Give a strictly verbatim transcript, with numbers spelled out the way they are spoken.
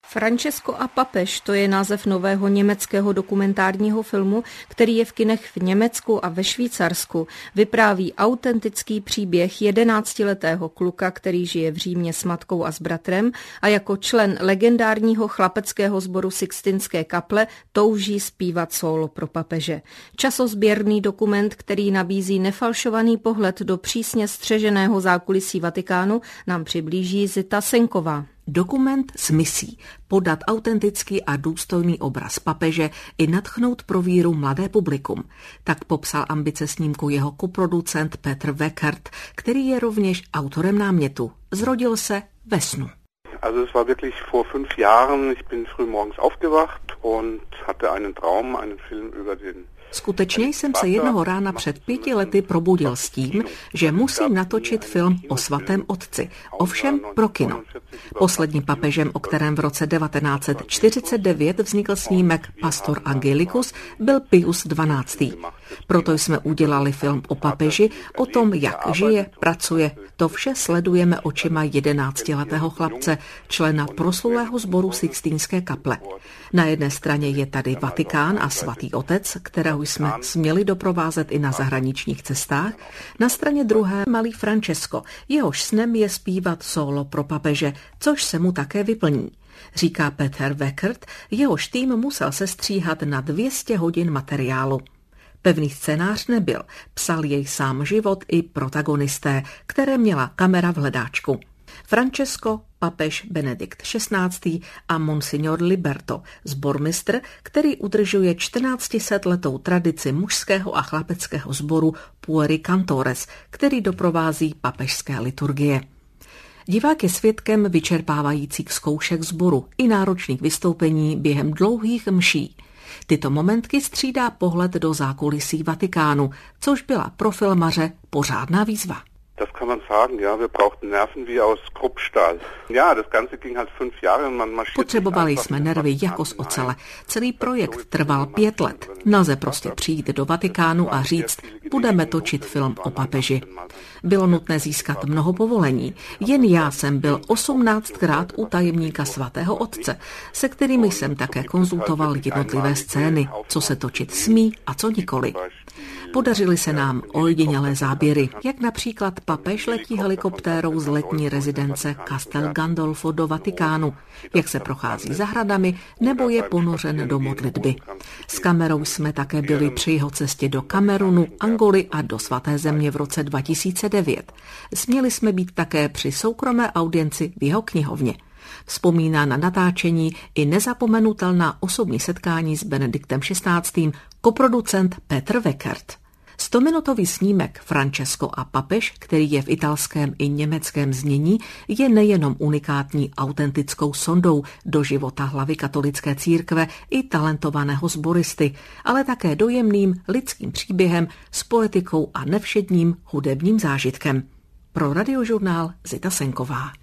Francesco a papež, to je název nového německého dokumentárního filmu, který je v kinech v Německu a ve Švýcarsku. Vypráví autentický příběh jedenáctiletého kluka, který žije v Římě s matkou a s bratrem a jako člen legendárního chlapeckého sboru Sixtinské kaple touží zpívat sólo pro papeže. Časozběrný dokument, který nabízí nefalšovaný pohled do přísně střeženého zákulisí Vatikánu, nám přiblíží Zita Senková. Dokument s misí podat autentický a důstojný obraz papeže i nadchnout pro víru mladé publikum. Tak popsal ambice snímku jeho koproducent Petr Weckert, který je rovněž autorem námětu. Zrodil se ve snu. Also es war wirklich vor fünf Jahren. Ich bin früh morgens aufgewacht und hatte einen Traum, einen Film über den Skutečně jsem se jednoho rána před pěti lety probudil s tím, že musím natočit film o svatém otci, ovšem pro kino. Posledním papežem, o kterém v roce devatenáct set čtyřicet devět vznikl snímek Pastor Angelicus, byl Pius dvanáctý. Proto jsme udělali film o papeži, o tom, jak žije, pracuje. To vše sledujeme očima jedenáctiletého chlapce, člena proslulého sboru Sixtinské kaple. Na jedné straně je tady Vatikán a svatý otec, kterého jsme směli doprovázet i na zahraničních cestách. Na straně druhé malý Francesco, jehož snem je zpívat sólo pro papeže, což se mu také vyplní. Říká Petr Weckert, jehož tým musel sestříhat na dvě stě hodin materiálu. Pevný scénář nebyl, psal jej sám život i protagonisté, které měla kamera v hledáčku. Francesco, papež Benedikt šestnáctý a monsignor Liberto, sbormistr, který udržuje čtrnáctisetletou tradici mužského a chlapeckého sboru Pueri Cantores, který doprovází papežské liturgie. Divák je svědkem vyčerpávajících zkoušek sboru i náročných vystoupení během dlouhých mší. Tyto momentky střídá pohled do zákulisí Vatikánu, což byla pro filmaře pořádná výzva. Das kann man sagen, ja, wir brauchten Nerven wie aus Kruppstahl. Ja, das Ganze ging halt fünf Jahre und man marschiert. Potřebovali jsme nervy jako z ocele. Celý projekt trval pět let. Nelze prostě přijít do Vatikánu a říct, budeme točit film o papeži. Bylo nutné získat mnoho povolení. Jen já jsem byl osmnáctkrát u tajemníka svatého otce, se kterými jsem také konzultoval jednotlivé scény, co se točit smí a co nikoli. Podařily se nám ojedinělé záběry, jak například papež letí helikoptérou z letní rezidence Castel Gandolfo do Vatikánu, jak se prochází zahradami nebo je ponořen do modlitby. S kamerou jsme také byli při jeho cestě do Kamerunu, Angoly a do svaté země v roce dva tisíce devět. Směli jsme být také při soukromé audienci v jeho knihovně. Vzpomíná na natáčení i nezapomenutelná osobní setkání s Benediktem šestnáctým koproducent Petr Weckert. Stominutový snímek Francesco a papež, který je v italském i německém znění, je nejenom unikátní autentickou sondou do života hlavy katolické církve i talentovaného sboristy, ale také dojemným lidským příběhem s poetikou a nevšedním hudebním zážitkem. Pro Radiožurnál Zita Senková.